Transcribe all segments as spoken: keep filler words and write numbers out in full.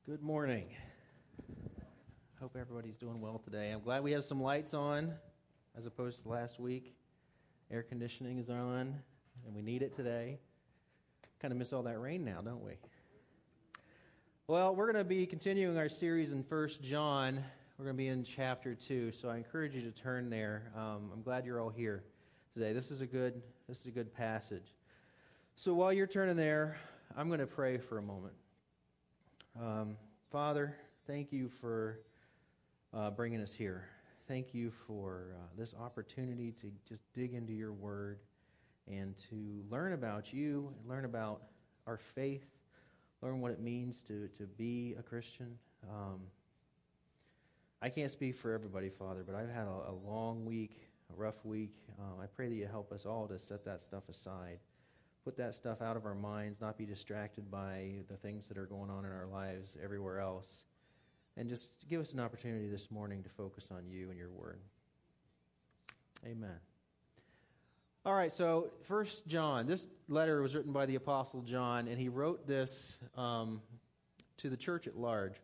Good morning. Hope everybody's doing well today. I'm glad we have some lights on as opposed to last week. Air conditioning is on, and we need it today. Kind of miss all that rain now, don't we? Well, we're going to be continuing our series in First John. We're going to be in chapter two, so I encourage you to turn there. Um, I'm glad you're all here today. This is a good, this is a good passage. So while you're turning there, I'm going to pray for a moment. Um, Father, thank you for uh, bringing us here. Thank you for uh, this opportunity to just dig into your word and to learn about you, and learn about our faith, learn what it means to, to be a Christian. Um, I can't speak for everybody, Father, but I've had a, a long week, a rough week. Um, I pray that you help us all to set that stuff aside. Put that stuff out of our minds, not be distracted by the things that are going on in our lives everywhere else. And just give us an opportunity this morning to focus on you and your word. Amen. All right, so First John. This letter was written by the Apostle John, and he wrote this um, to the church at large.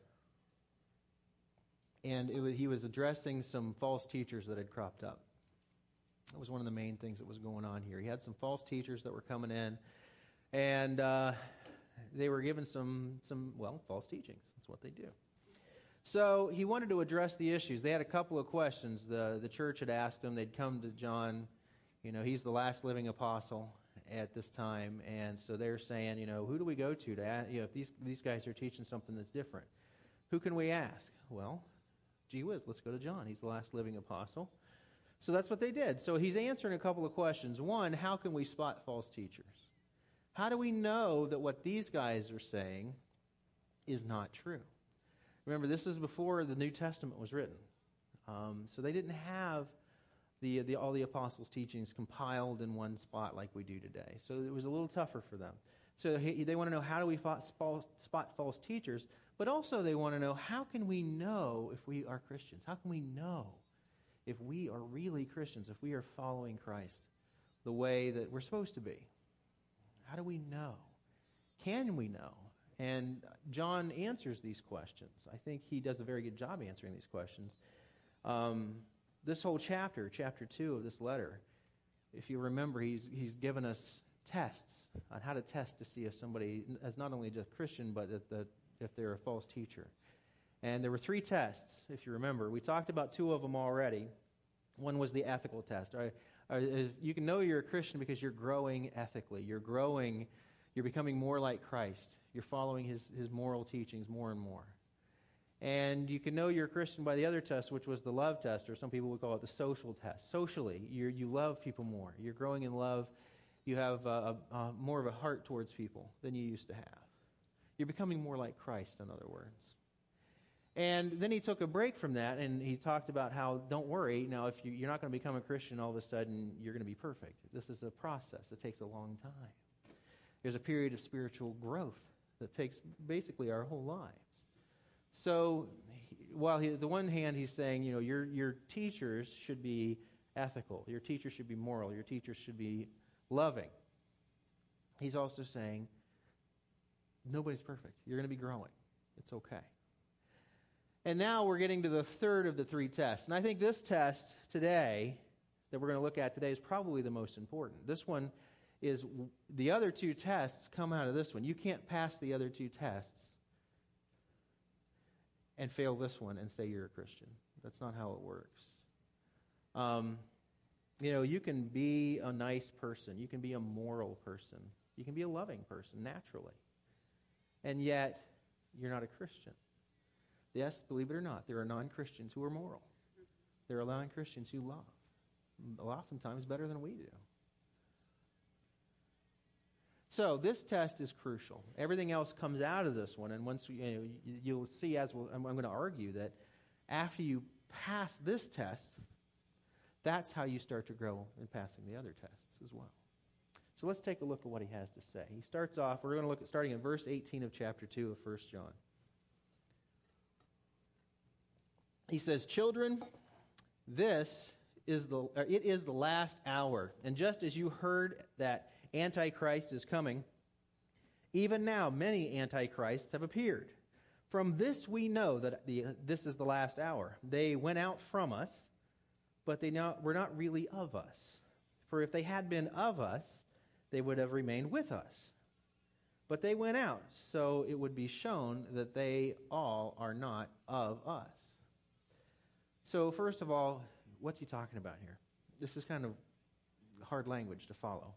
And it was, he was addressing some false teachers that had cropped up. That was one of the main things that was going on here. He had some false teachers that were coming in, and uh, they were given some, some, well, false teachings. That's what they do. So he wanted to address the issues. They had a couple of questions. The, the church had asked him. They'd come to John. You know, he's the last living apostle at this time, and so they're saying, you know, who do we go to to ask, you know, if these these guys are teaching something that's different? Who can we ask? Well, gee whiz, let's go to John. He's the last living apostle. So that's what they did. So he's answering a couple of questions. One, how can we spot false teachers? How do we know that what these guys are saying is not true? Remember, this is before the New Testament was written. Um, so they didn't have the, the all the apostles' teachings compiled in one spot like we do today. So it was a little tougher for them. So he, they want to know, how do we spot, spot false teachers? But also they want to know, how can we know if we are Christians? How can we know if we are really Christians, if we are following Christ the way that we're supposed to be? How do we know? Can we know? And John answers these questions. I think he does a very good job answering these questions. Um, this whole chapter, chapter two of this letter, if you remember, he's he's given us tests on how to test to see if somebody is not only just Christian, but that the, if they're a false teacher. And there were three tests, if you remember. We talked about two of them already. One was the ethical test. Right? You can know you're a Christian because you're growing ethically. You're growing, you're becoming more like Christ. You're following his, his moral teachings more and more. And you can know you're a Christian by the other test, which was the love test, or some people would call it the social test. Socially, you're, you love people more. You're growing in love. You have a, a, a more of a heart towards people than you used to have. You're becoming more like Christ, in other words. And then he took a break from that, and he talked about how, don't worry, now if you, you're not going to become a Christian all of a sudden, you're going to be perfect. This is a process. It takes a long time. There's a period of spiritual growth that takes basically our whole lives. So while he, the one hand he's saying, you know, your your teachers should be ethical, your teachers should be moral, your teachers should be loving. He's also saying, nobody's perfect. You're going to be growing. It's okay. And now we're getting to the third of the three tests. And I think this test today, that we're going to look at today, is probably the most important. This one is, the other two tests come out of this one. You can't pass the other two tests and fail this one and say you're a Christian. That's not how it works. Um, you know, you can be a nice person. You can be a moral person. You can be a loving person, naturally. And yet, you're not a Christian. Yes, believe it or not, there are non-Christians who are moral. There are non-Christians who love, oftentimes better than we do. So this test is crucial. Everything else comes out of this one, and once you know, you'll see, as we'll, I'm going to argue, that after you pass this test, that's how you start to grow in passing the other tests as well. So let's take a look at what he has to say. He starts off, we're going to look at starting in verse eighteen of chapter two of First John. He says, "Children, this is the it is the last hour, and just as you heard that Antichrist is coming, even now many antichrists have appeared. From this we know that the, this is the last hour. They went out from us, but they not, were not really of us. For if they had been of us, they would have remained with us. But they went out, so it would be shown that they all are not of us. So first of all, what's he talking about here? This is kind of hard language to follow.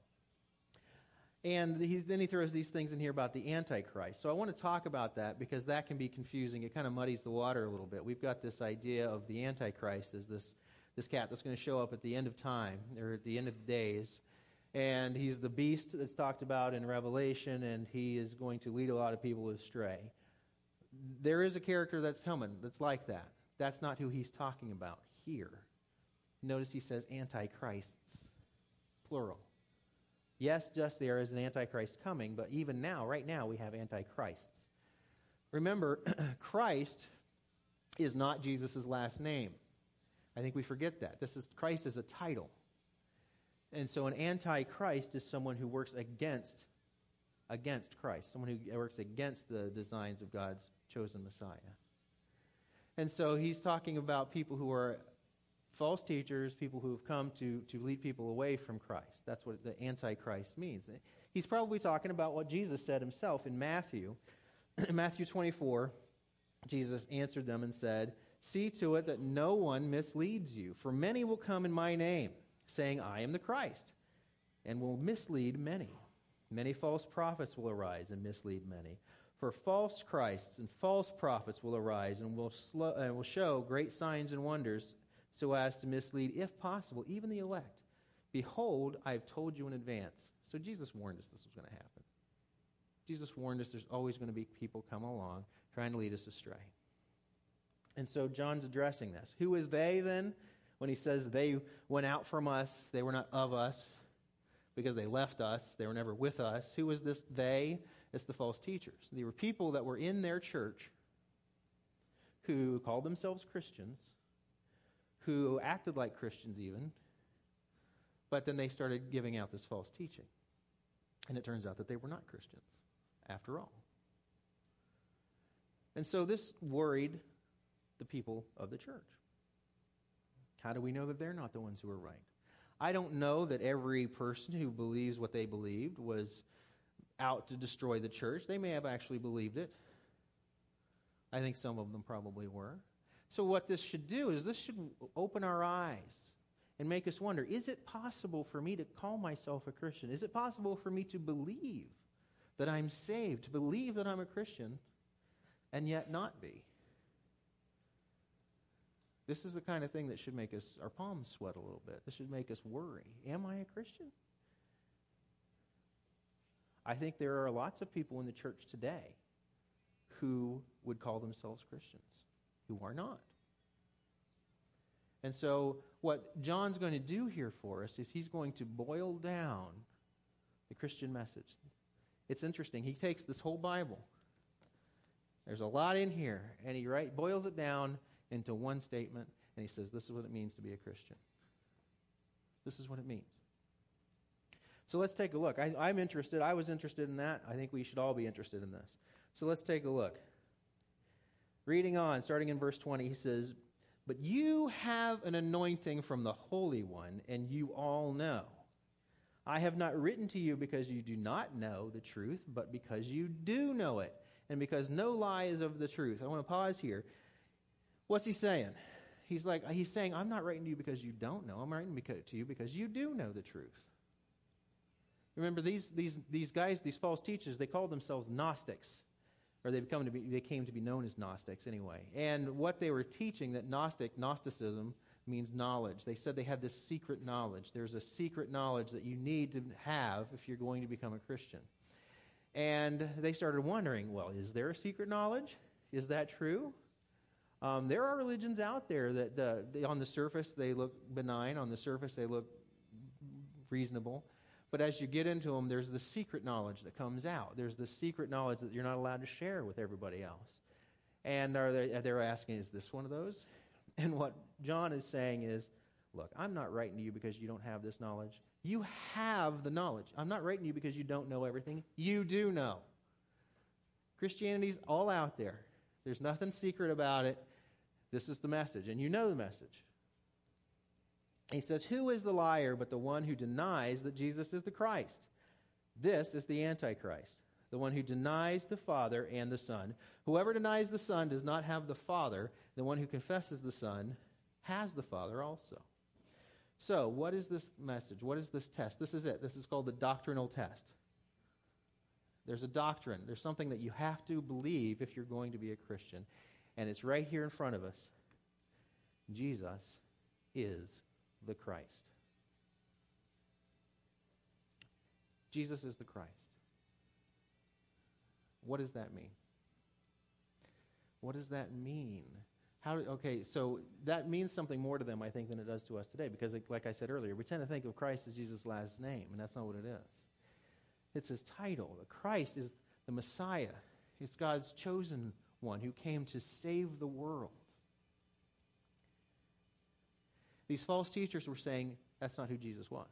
And he, then he throws these things in here about the Antichrist. So I want to talk about that because that can be confusing. It kind of muddies the water a little bit. We've got this idea of the Antichrist as this, this cat that's going to show up at the end of time, or at the end of the days. And he's the beast that's talked about in Revelation, and he is going to lead a lot of people astray. There is a character that's Haman that's like that. That's not who he's talking about here. Notice he says antichrists, plural. Yes, just there is an antichrist coming, but even now, right now, we have antichrists. Remember, Christ is not Jesus' last name. I think we forget that. This is Christ is a title. And so an antichrist is someone who works against, against Christ, someone who works against the designs of God's chosen Messiah. And so he's talking about people who are false teachers, people who have come to, to lead people away from Christ. That's what the Antichrist means. He's probably talking about what Jesus said himself in Matthew. In Matthew twenty-four, Jesus answered them and said, "See to it that no one misleads you, for many will come in my name, saying, 'I am the Christ,' and will mislead many. Many false prophets will arise and mislead many. For false Christs and false prophets will arise and will, slow, uh, will show great signs and wonders, so as to mislead, if possible, even the elect. Behold, I have told you in advance." So Jesus warned us this was going to happen. Jesus warned us there's always going to be people come along trying to lead us astray. And so John's addressing this. Who is they then? When he says they went out from us, they were not of us because they left us. They were never with us. Who is this they? It's the false teachers. They were people that were in their church who called themselves Christians, who acted like Christians even, but then they started giving out this false teaching. And it turns out that they were not Christians, after all. And so this worried the people of the church. How do we know that they're not the ones who are right? I don't know that every person who believes what they believed was out to destroy the church. They may have actually believed it. I think some of them probably were. So what this should do is this should open our eyes and make us wonder, is it possible for me to call myself a Christian? Is it possible for me to believe that I'm saved, to believe that I'm a Christian, and yet not be? This is the kind of thing that should make us, our palms sweat a little bit. This should make us worry. Am I a Christian? I think there are lots of people in the church today who would call themselves Christians, who are not. And so what John's going to do here for us is he's going to boil down the Christian message. It's interesting. He takes this whole Bible. There's a lot in here, and he write, boils it down into one statement, and he says, this is what it means to be a Christian. This is what it means. So let's take a look. I, I'm interested. I was interested in that. I think we should all be interested in this. So let's take a look. Reading on, starting in verse twenty, he says, "But you have an anointing from the Holy One, and you all know. I have not written to you because you do not know the truth, but because you do know it, and because no lie is of the truth." I want to pause here. What's he saying? He's like, he's saying, I'm not writing to you because you don't know. I'm writing to you because you do know the truth. Remember, these these these guys, these false teachers, they called themselves Gnostics, or they've come to be, they came to be known as Gnostics anyway. And what they were teaching, that Gnostic, Gnosticism means knowledge. They said they had this secret knowledge. There's a secret knowledge that you need to have if you're going to become a Christian. And they started wondering, well, is there a secret knowledge? Is that true? Um, there are religions out there that the, they, on the surface they look benign, on the surface they look reasonable. But as you get into them, there's the secret knowledge that comes out. There's the secret knowledge that you're not allowed to share with everybody else. And are they, they're asking, is this one of those? And what John is saying is, look, I'm not writing to you because you don't have this knowledge. You have the knowledge. I'm not writing to you because you don't know everything. You do know. Christianity's all out there. There's nothing secret about it. This is the message, and you know the message. He says, who is the liar but the one who denies that Jesus is the Christ? This is the Antichrist, the one who denies the Father and the Son. Whoever denies the Son does not have the Father. The one who confesses the Son has the Father also. So, what is this message? What is this test? This is it. This is called the doctrinal test. There's a doctrine. There's something that you have to believe if you're going to be a Christian. And it's right here in front of us. Jesus is the Christ. Jesus is the Christ. What does that mean? What does that mean? How? Okay, so that means something more to them, I think, than it does to us today. Because, like I said earlier, we tend to think of Christ as Jesus' last name, and that's not what it is. It's his title. Christ is the Messiah. It's God's chosen one who came to save the world. These false teachers were saying that's not who Jesus was.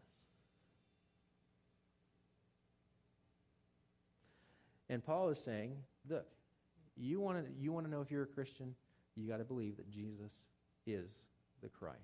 And Paul is saying, look, you want to you want to know if you're a Christian, you got to believe that Jesus is the Christ.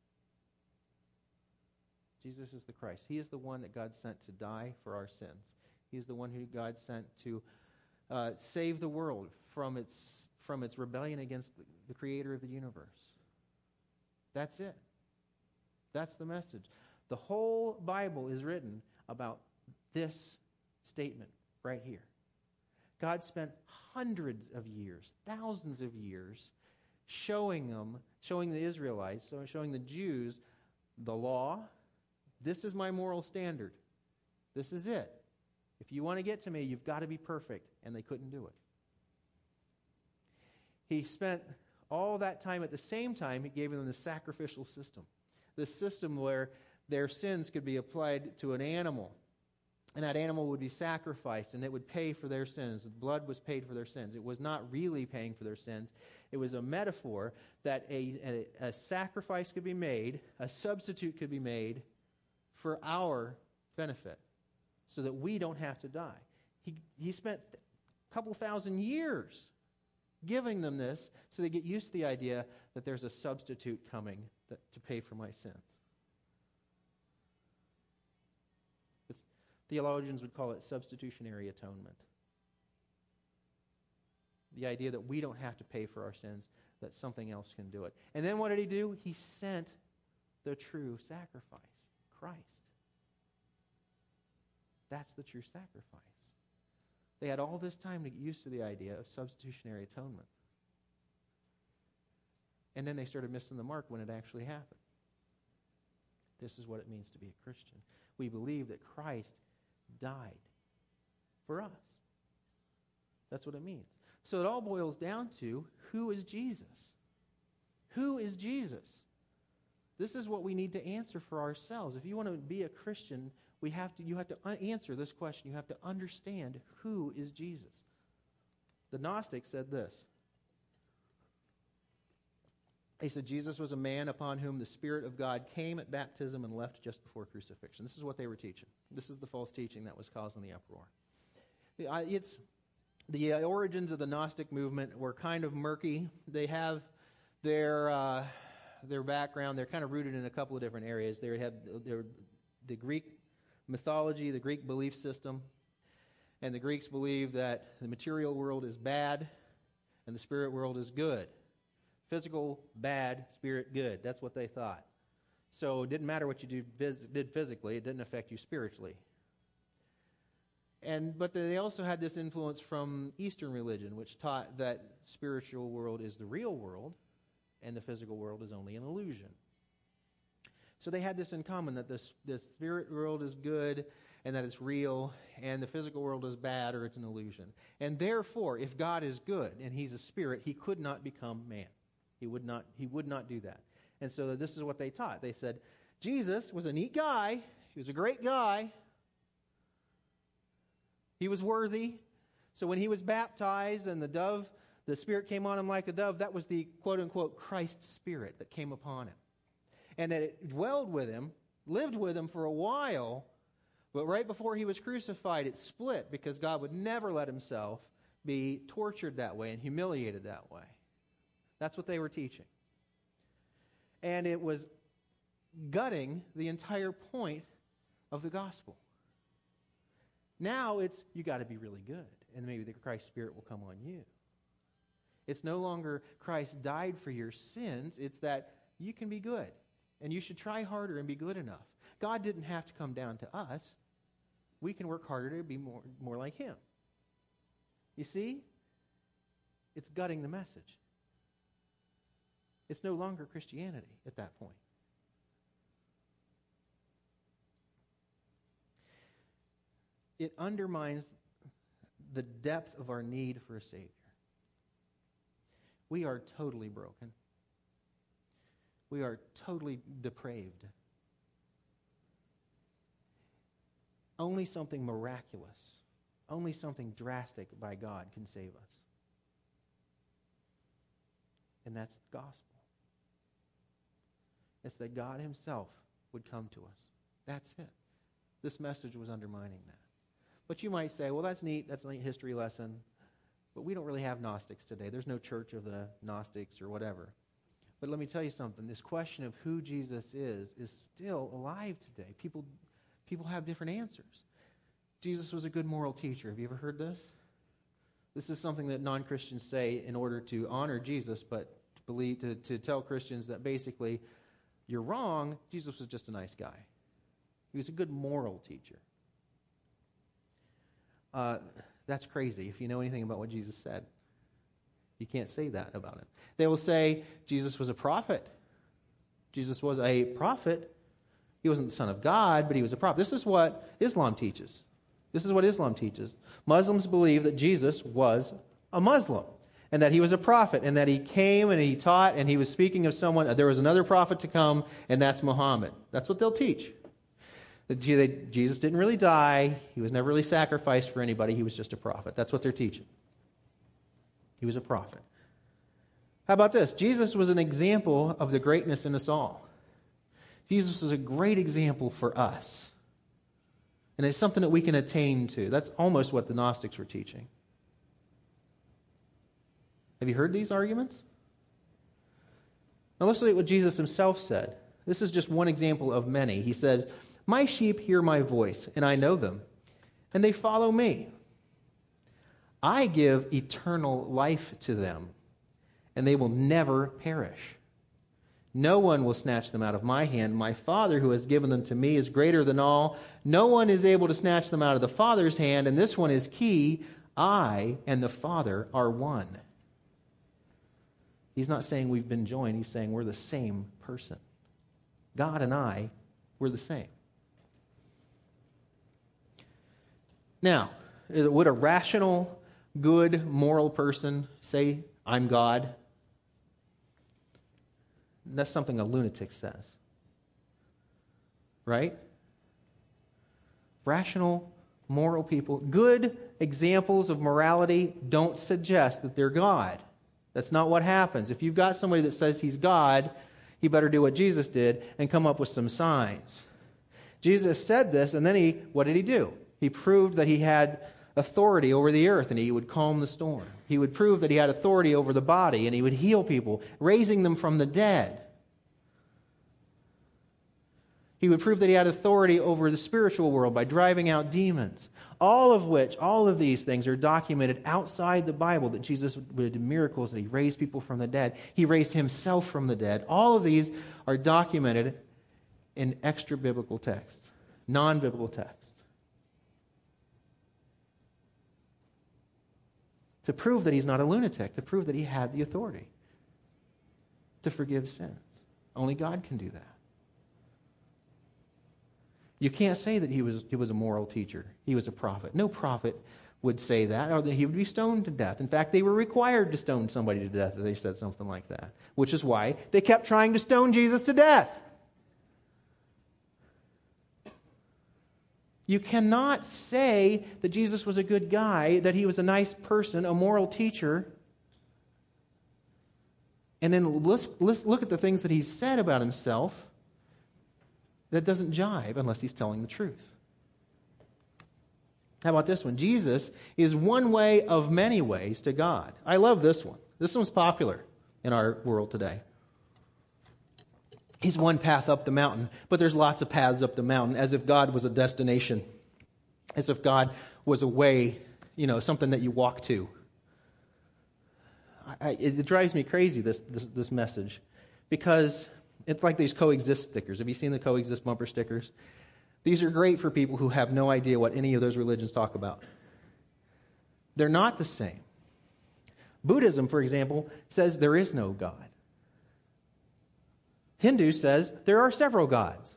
Jesus is the Christ. He is the one that God sent to die for our sins. He is the one who God sent to uh, save the world from its from its rebellion against the, the creator of the universe. That's it. That's the message. The whole Bible is written about this statement right here. God spent hundreds of years, thousands of years, showing them, showing the Israelites, so showing the Jews the law. This is my moral standard. This is it. If you want to get to me, you've got to be perfect. And they couldn't do it. He spent all that time. At the same time, he gave them the sacrificial system. This system where their sins could be applied to an animal. And that animal would be sacrificed, and it would pay for their sins. The blood was paid for their sins. It was not really paying for their sins. It was a metaphor that a, a, a sacrifice could be made, a substitute could be made for our benefit, so that we don't have to die. He, he spent a couple thousand years giving them this so they get used to the idea that there's a substitute coming that, to pay for my sins. It's, theologians would call it substitutionary atonement. The idea that we don't have to pay for our sins, that something else can do it. And then what did he do? He sent the true sacrifice, Christ. That's the true sacrifice. They had all this time to get used to the idea of substitutionary atonement. And then they started missing the mark when it actually happened. This is what it means to be a Christian. We believe that Christ died for us. That's what it means. So it all boils down to, who is Jesus? Who is Jesus? This is what we need to answer for ourselves. If you want to be a Christian, we have to. You have to answer this question. You have to understand, who is Jesus? The Gnostics said this. They said Jesus was a man upon whom the Spirit of God came at baptism and left just before crucifixion. This is what they were teaching. This is the false teaching that was causing the uproar. It's the origins of the Gnostic movement were kind of murky. They have their uh, their background. They're kind of rooted in a couple of different areas. They have their the Greek mythology, the Greek belief system, and the Greeks believe that the material world is bad and the spirit world is good. Physical, bad, spirit, good. That's what they thought. So it didn't matter what you did physically, it didn't affect you spiritually. And but they also had this influence from Eastern religion, which taught that spiritual world is the real world and the physical world is only an illusion. So they had this in common, that this, this spirit world is good and that it's real, and the physical world is bad or it's an illusion. And therefore, if God is good and he's a spirit, he could not become man. He would not, he would not do that. And so this is what they taught. They said, Jesus was a neat guy. He was a great guy. He was worthy. So when he was baptized and the dove, the Spirit came on him like a dove, that was the quote-unquote Christ Spirit that came upon him. And that it dwelled with him, lived with him for a while, but right before he was crucified, it split because God would never let himself be tortured that way and humiliated that way. That's what they were teaching. And it was gutting the entire point of the gospel. Now it's, you got to be really good, and maybe the Christ Spirit will come on you. It's no longer Christ died for your sins. It's that you can be good, and you should try harder and be good enough. God didn't have to come down to us. We can work harder to be more, more like Him. You see? It's gutting the message. It's no longer Christianity at that point. It undermines the depth of our need for a Savior. We are totally broken. We are totally depraved. Only something miraculous, only something drastic by God can save us. And that's the gospel. It's that God Himself would come to us. That's it. This message was undermining that. But you might say, well, that's neat. That's a neat history lesson. But we don't really have Gnostics today. There's no church of the Gnostics or whatever. But let me tell you something. This question of who Jesus is is still alive today. People, people have different answers. Jesus was a good moral teacher. Have you ever heard this? This is something that non-Christians say in order to honor Jesus, but to believe to, to tell Christians that basically you're wrong. Jesus was just a nice guy. He was a good moral teacher. Uh, that's crazy if you know anything about what Jesus said. You can't say that about him. They will say Jesus was a prophet. Jesus was a prophet. He wasn't the Son of God, but he was a prophet. This is what Islam teaches. This is what Islam teaches. Muslims believe that Jesus was a Muslim and that he was a prophet and that he came and he taught and he was speaking of someone. There was another prophet to come, and that's Muhammad. That's what they'll teach. That Jesus didn't really die. He was never really sacrificed for anybody. He was just a prophet. That's what they're teaching. He was a prophet. How about this? Jesus was an example of the greatness in us all. Jesus was a great example for us. And it's something that we can attain to. That's almost what the Gnostics were teaching. Have you heard these arguments? Now let's look at what Jesus himself said. This is just one example of many. He said, "My sheep hear my voice, and I know them, and they follow me. I give eternal life to them, and they will never perish. No one will snatch them out of my hand. My Father who has given them to me is greater than all. No one is able to snatch them out of the Father's hand, and this one is key. I and the Father are one." He's not saying we've been joined. He's saying we're the same person. God and I, we're the same. Now, would a rational, good, moral person say, "I'm God"? That's something a lunatic says. Right? Rational, moral people, good examples of morality don't suggest that they're God. That's not what happens. If you've got somebody that says he's God, he better do what Jesus did and come up with some signs. Jesus said this, and then he, what did he do? He proved that he had authority over the earth, and he would calm the storm. He would prove that he had authority over the body, and he would heal people, raising them from the dead. He would prove that he had authority over the spiritual world by driving out demons. All of which, all of these things are documented outside the Bible, that Jesus did miracles, that he raised people from the dead. He raised himself from the dead. All of these are documented in extra-biblical texts, non-biblical texts, to prove that he's not a lunatic, to prove that he had the authority to forgive sins. Only God can do that. You can't say that he was, he was a moral teacher. He was a prophet. No prophet would say that, or that he would be stoned to death. In fact, they were required to stone somebody to death if they said something like that, which is why they kept trying to stone Jesus to death. You cannot say that Jesus was a good guy, that he was a nice person, a moral teacher, and then let's, let's look at the things that he said about himself. That doesn't jive unless he's telling the truth. How about this one? Jesus is one way of many ways to God. I love this one. This one's popular in our world today. He's one path up the mountain, but there's lots of paths up the mountain, as if God was a destination, as if God was a way, you know, something that you walk to. I, it drives me crazy, this, this this message, because it's like these coexist stickers. Have you seen the coexist bumper stickers? These are great for people who have no idea what any of those religions talk about. They're not the same. Buddhism, for example, says there is no God. Hindu says there are several gods.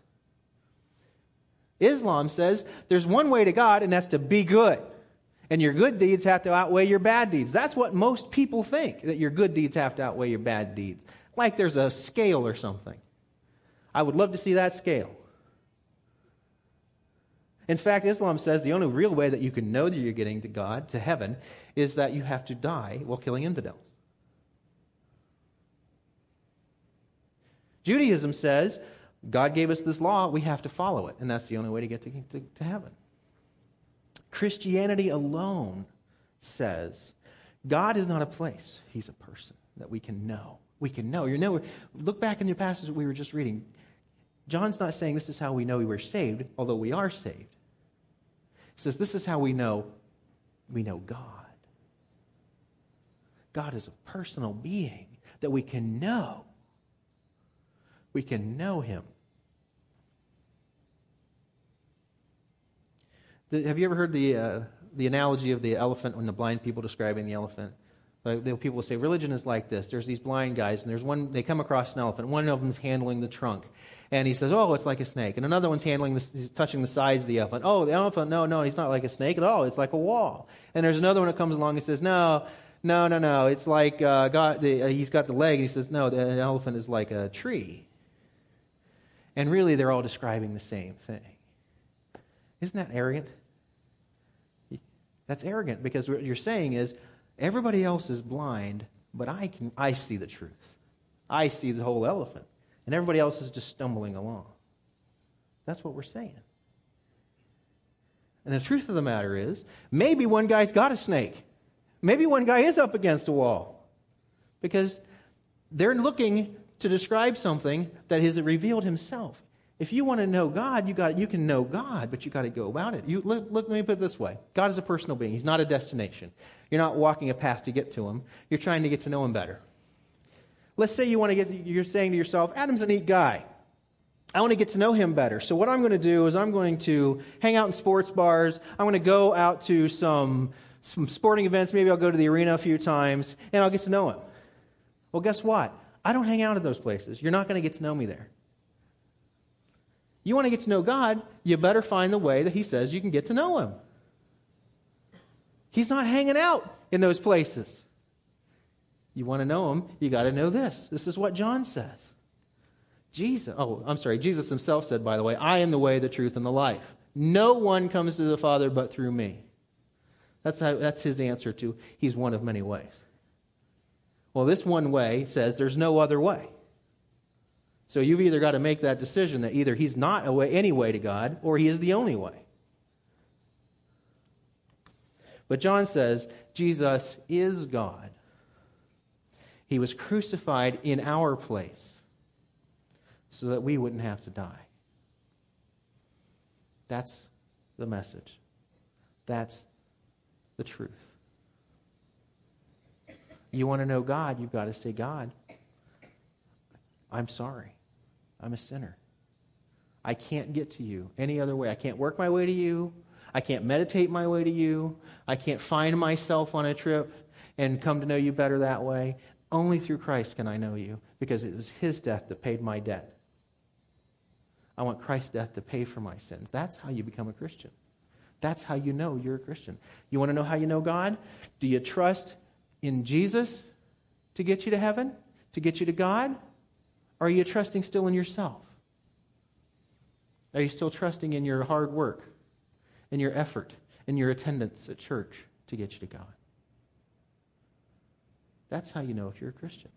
Islam says there's one way to God, and that's to be good. And your good deeds have to outweigh your bad deeds. That's what most people think, that your good deeds have to outweigh your bad deeds. Like there's a scale or something. I would love to see that scale. In fact, Islam says the only real way that you can know that you're getting to God, to heaven, is that you have to die while killing infidels. Judaism says God gave us this law, we have to follow it, and that's the only way to get to, to, to heaven. Christianity alone says God is not a place, He's a person that we can know. We can know. You know, look back in the passage that we were just reading. John's not saying this is how we know we were saved, although we are saved. He says this is how we know we know God. God is a personal being that we can know. We can know Him. The, have you ever heard the uh, the analogy of the elephant when the blind people describing the elephant? Like, the people will say, religion is like this. There's these blind guys, and there's one, they come across an elephant. One of them's handling the trunk. And he says, oh, it's like a snake. And another one's handling this, he's touching the sides of the elephant. Oh, the elephant, no, no, he's not like a snake at all. It's like a wall. And there's another one that comes along and says, no, no, no, no. It's like, uh, God, the, uh, he's got the leg. And he says, no, the elephant is like a tree. And really, they're all describing the same thing. Isn't that arrogant? That's arrogant, because what you're saying is, everybody else is blind, but I can. I see the truth. I see the whole elephant. And everybody else is just stumbling along. That's what we're saying. And the truth of the matter is, maybe one guy's got a snake. Maybe one guy is up against a wall. Because they're looking to describe something that has revealed Himself. If you want to know God, you got you can know God, but you got to go about it. You look, look, let me put it this way: God is a personal being. He's not a destination. You're not walking a path to get to Him. You're trying to get to know Him better. Let's say you want to get. You're saying to yourself, "Adam's a neat guy. I want to get to know him better. So what I'm going to do is I'm going to hang out in sports bars. I'm going to go out to some some sporting events. Maybe I'll go to the arena a few times, and I'll get to know Him." Well, guess what? I don't hang out at those places. You're not going to get to know me there. You want to get to know God, you better find the way that He says you can get to know Him. He's not hanging out in those places. You want to know Him, you got to know this. This is what John says. Jesus, oh, I'm sorry, Jesus Himself said, by the way, I am the way, the truth, and the life. No one comes to the Father but through me. That's how, that's His answer to, He's one of many ways. Well, this one way says there's no other way. So you've either got to make that decision that either He's not a way, any way to God, or He is the only way. But John says Jesus is God. He was crucified in our place so that we wouldn't have to die. That's the message. That's the truth. You want to know God, you've got to say, God, I'm sorry. I'm a sinner. I can't get to you any other way. I can't work my way to you. I can't meditate my way to you. I can't find myself on a trip and come to know you better that way. Only through Christ can I know you, because it was His death that paid my debt. I want Christ's death to pay for my sins. That's how you become a Christian. That's how you know you're a Christian. You want to know how you know God? Do you trust in Jesus to get you to heaven? To get you to God? Or are you trusting still in yourself? Are you still trusting in your hard work, in your effort, in your attendance at church to get you to God? That's how you know if you're a Christian.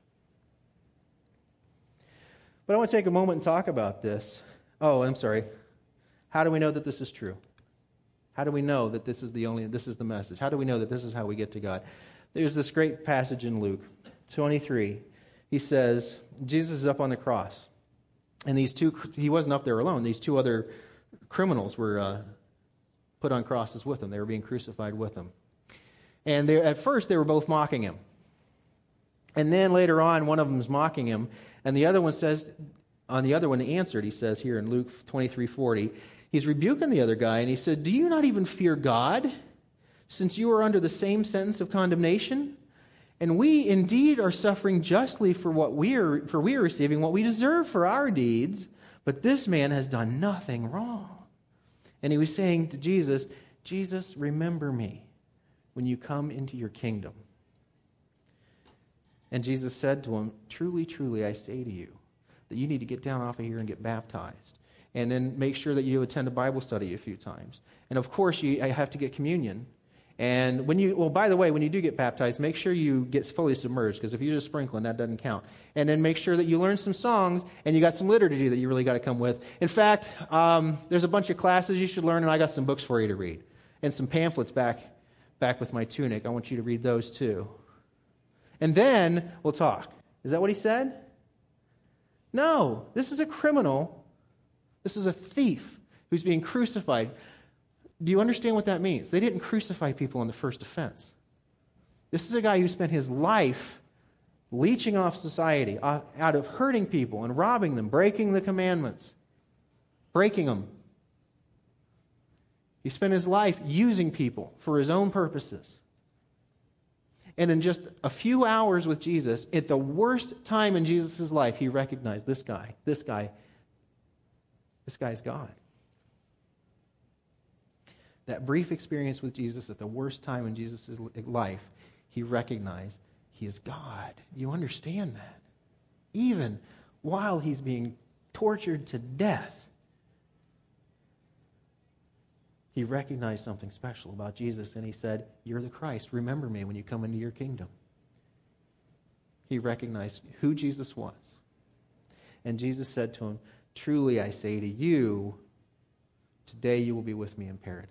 But I want to take a moment and talk about this. Oh, I'm sorry. How do we know that this is true? How do we know that this is the only, this is the message? How do we know that this is how we get to God? There's this great passage in Luke twenty-three. He says, Jesus is up on the cross. And these two, he wasn't up there alone. These two other criminals were uh, put on crosses with him. They were being crucified with him. And they, at first, they were both mocking him. And then later on, one of them is mocking him. And the other one says, on the other one answered, he says here in Luke twenty-three forty, he's rebuking the other guy. And he said, do you not even fear God, since you are under the same sentence of condemnation? And we indeed are suffering justly for what we are, for we are receiving what we deserve for our deeds, but this man has done nothing wrong. And he was saying to Jesus, Jesus, remember me when you come into your kingdom. And Jesus said to him, truly, truly, I say to you, that you need to get down off of here and get baptized. And then make sure that you attend a Bible study a few times. And of course, you have to get communion. And when you, well, by the way, when you do get baptized, make sure you get fully submerged, because if you're just sprinkling, that doesn't count. And then make sure that you learn some songs, and you got some liturgy that you really got to come with. In fact, um, there's a bunch of classes you should learn, and I got some books for you to read. And some pamphlets back, back with my tunic. I want you to read those too. And then we'll talk. Is that what he said? No, this is a criminal. This is a thief who's being crucified. Do you understand what that means? They didn't crucify people on the first offense. This is a guy who spent his life leeching off society, out of hurting people and robbing them, breaking the commandments, breaking them. He spent his life using people for his own purposes. And in just a few hours with Jesus, at the worst time in Jesus' life, he recognized this guy, this guy, this guy's God. That brief experience with Jesus at the worst time in Jesus' life, he recognized he is God. You understand that? Even while he's being tortured to death, he recognized something special about Jesus, and he said, you're the Christ. Remember me when you come into your kingdom. He recognized who Jesus was. And Jesus said to him, truly I say to you, today you will be with me in paradise.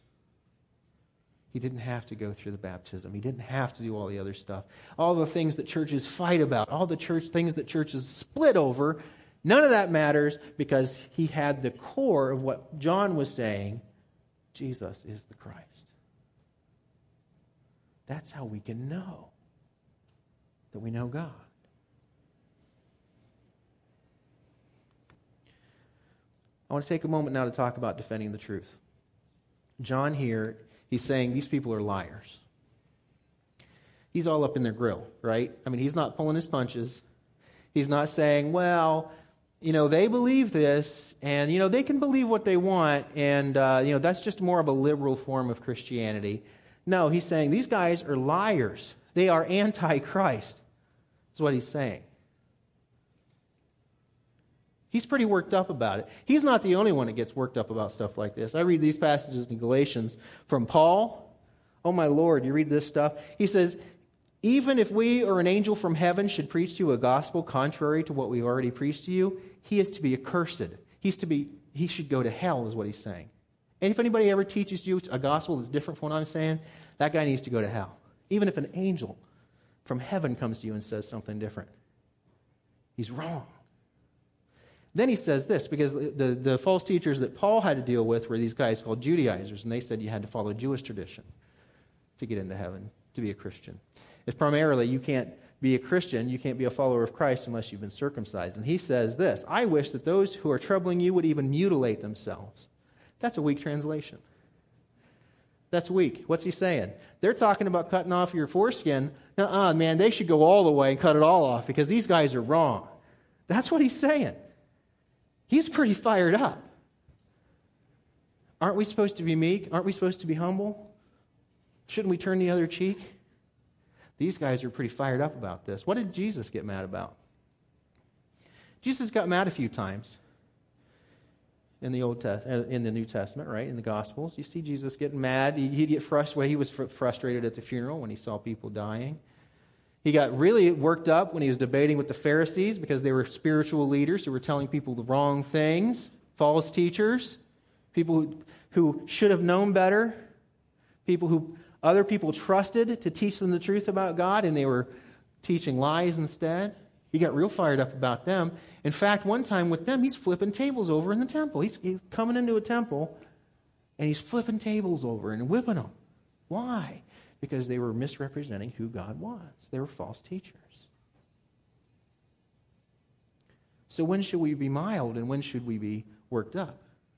He didn't have to go through the baptism. He didn't have to do all the other stuff. All the things that churches fight about, all the church things that churches split over, none of that matters, because he had the core of what John was saying. Jesus is the Christ. That's how we can know that we know God. I want to take a moment now to talk about defending the truth. John here, he's saying these people are liars. He's all up in their grill, right? I mean, he's not pulling his punches. He's not saying, well, you know, they believe this, and, you know, they can believe what they want, and, uh, you know, that's just more of a liberal form of Christianity. No, he's saying these guys are liars. They are anti-Christ, is what he's saying. He's pretty worked up about it. He's not the only one that gets worked up about stuff like this. I read these passages in Galatians from Paul. Oh, my Lord, you read this stuff. He says, even if we or an angel from heaven should preach to you a gospel contrary to what we already preached to you, he is to be accursed. He's to be, he should go to hell, is what he's saying. And if anybody ever teaches you a gospel that's different from what I'm saying, that guy needs to go to hell. Even if an angel from heaven comes to you and says something different. He's wrong. Then he says this, because the, the false teachers that Paul had to deal with were these guys called Judaizers, and they said you had to follow Jewish tradition to get into heaven, to be a Christian. It's primarily you can't be a Christian, you can't be a follower of Christ unless you've been circumcised. And he says this, I wish that those who are troubling you would even mutilate themselves. That's a weak translation. That's weak. What's he saying? They're talking about cutting off your foreskin. Uh-uh, man, they should go all the way and cut it all off because these guys are wrong. That's what he's saying. He's pretty fired up. Aren't we supposed to be meek? Aren't we supposed to be humble? Shouldn't we turn the other cheek? These guys are pretty fired up about this. What did Jesus get mad about? Jesus got mad a few times in the Old Test- in the New Testament, right? In the Gospels, you see Jesus getting mad. He'd get frustrated. He was frustrated at the funeral when he saw people dying. He got really worked up when he was debating with the Pharisees because they were spiritual leaders who were telling people the wrong things, false teachers, people who, who should have known better, people who other people trusted to teach them the truth about God, and they were teaching lies instead. He got real fired up about them. In fact, one time with them, he's flipping tables over in the temple. He's, he's coming into a temple, and he's flipping tables over and whipping them. Why? Because they were misrepresenting who God was. They were false teachers. So when should we be mild and when should we be worked up?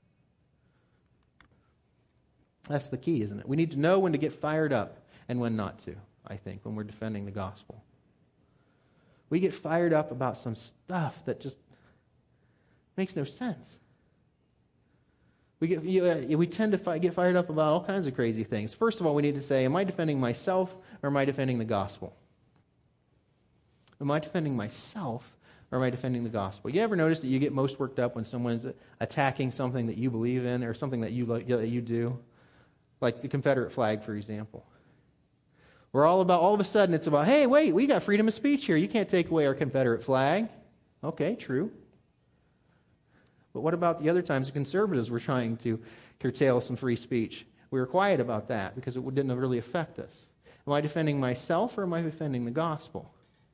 That's the key, isn't it? We need to know when to get fired up and when not to, I think, when we're defending the gospel. We get fired up about some stuff that just makes no sense. We get you, uh, we tend to fi- get fired up about all kinds of crazy things. First of all, we need to say, am I defending myself or am I defending the gospel? Am I defending myself or am I defending the gospel? You ever notice that you get most worked up when someone's attacking something that you believe in or something that you like, that you do? Like the Confederate flag, for example. We're all about, all of a sudden it's about, hey, wait, we got freedom of speech here. You can't take away our Confederate flag. Okay, true. But what about the other times the conservatives were trying to curtail some free speech? We were quiet about that because it didn't really affect us. Am I defending myself or am I defending the gospel?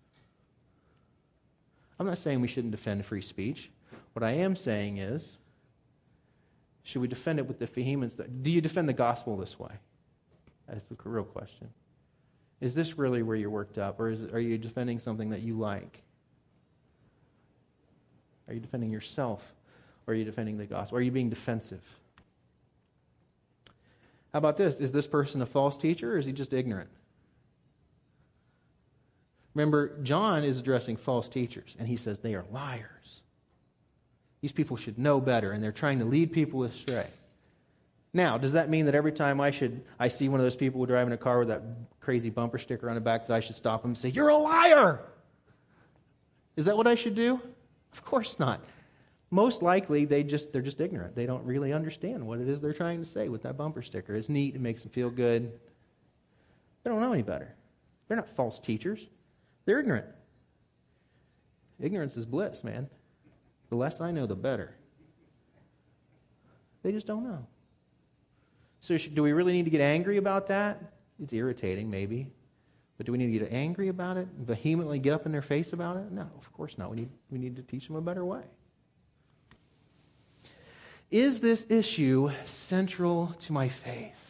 I'm not saying we shouldn't defend free speech. What I am saying is, should we defend it with the vehemence that, do you defend the gospel this way? That's the real question. Is this really where you're worked up, or is it, are you defending something that you like? Are you defending yourself, or are you defending the gospel? Are you being defensive? How about this? Is this person a false teacher, or is he just ignorant? Remember, John is addressing false teachers, and he says they are liars. These people should know better, and they're trying to lead people astray. Now, does that mean that every time I should I see one of those people driving a car with that crazy bumper sticker on the back that I should stop them and say, "You're a liar"? Is that what I should do? Of course not. Most likely, they just they're just ignorant. They don't really understand what it is they're trying to say with that bumper sticker. It's neat. It makes them feel good. They don't know any better. They're not false teachers. They're ignorant. Ignorance is bliss, man. The less I know, the better. They just don't know. So should, do we really need to get angry about that? It's irritating, maybe. But do we need to get angry about it? Vehemently get up in their face about it? No, of course not. We need, we need to teach them a better way. Is this issue central to my faith?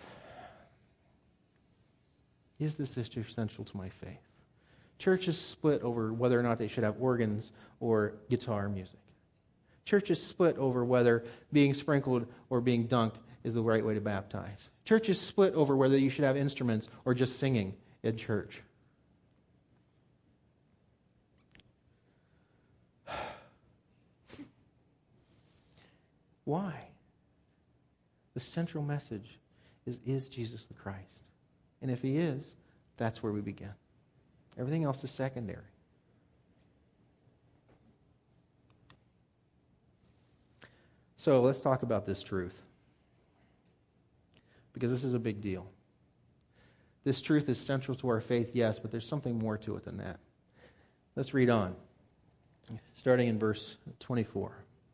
Is this issue central to my faith? Churches split over whether or not they should have organs or guitar music. Churches split over whether being sprinkled or being dunked is the right way to baptize. Churches split over whether you should have instruments or just singing in church. Why? The central message is, is Jesus the Christ? And if he is, that's where we begin. Everything else is secondary. So let's talk about this truth, because this is a big deal. This truth is central to our faith, yes, but there's something more to it than that. Let's read on, starting in verse twenty-four.